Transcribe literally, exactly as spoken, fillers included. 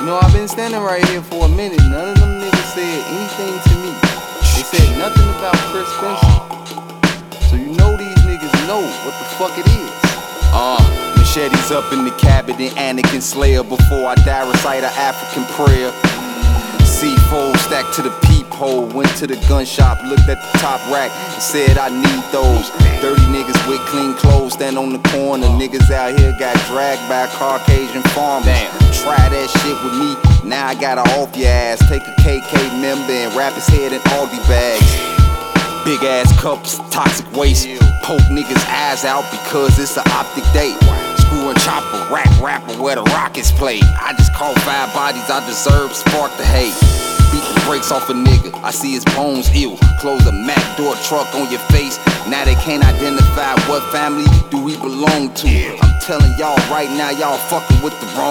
You know, I've been standing right here for a minute. None of them niggas said anything to me. They said nothing about Chris Spencer. So you know these niggas know what the fuck it is. Uh, machetes up in the cabinet, Anakin Slayer. Before I die, recite an African prayer. C four stacked to the peephole. Went to the gun shop, looked at the top rack and said I need those. Dirty niggas with clean clothes stand on the corner. Niggas out here got dragged by a Caucasian farmer. Damn. Try that shit with me, now I gotta off your ass. Take a K K member and wrap his head in Aldi bags. Big ass cups, toxic waste. Poke niggas' eyes out because it's an optic date. Screw and chopper, rack rapper where the rockets play. I just caught five bodies, I deserve spark the hate. Beat the brakes off a nigga, I see his bones ill. Close a Mac door truck on your face. Now they can't identify what family do we belong to. I'm telling y'all right now, y'all fucking with the wrong